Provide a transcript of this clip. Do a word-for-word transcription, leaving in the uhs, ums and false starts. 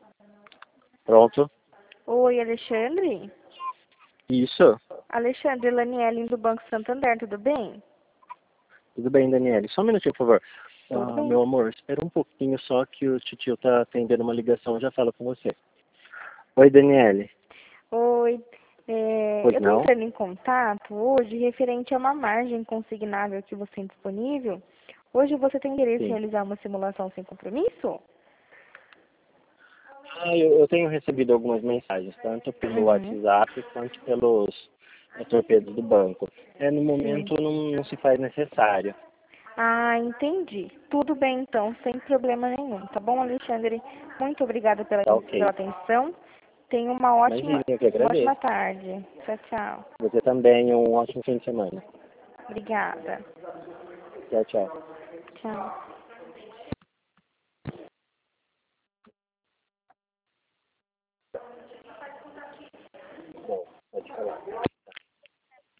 Pronto. Oi, Alexandre? Isso. Alexandre, Laniele do Banco Santander, tudo bem? Tudo bem, Daniele? Só um minutinho, por favor. Tudo Ah, bem. meu amor, espera um pouquinho só que o titio tá atendendo uma ligação, já falo com você. Oi, Daniele. Oi, é, Pois eu estou não? entrando em contato hoje referente a uma margem consignável que você tem disponível. Hoje você tem interesse em Sim. realizar uma simulação sem compromisso? Ah, eu, eu tenho recebido algumas mensagens, tanto pelo Uhum, WhatsApp quanto pelos eh, torpedos do banco. É, no sim. momento não, não se faz necessário. Ah, entendi. Tudo bem então, sem problema nenhum. Tá bom, Alexandre? Muito obrigada pela, Tá pela ok. atenção. Tenha uma ótima, Imagina, eu que uma ótima agradeço. tarde. Tchau, tchau. Você também, um ótimo fim de semana. Obrigada. Tchau, tchau. Tchau. Bom, pode falar.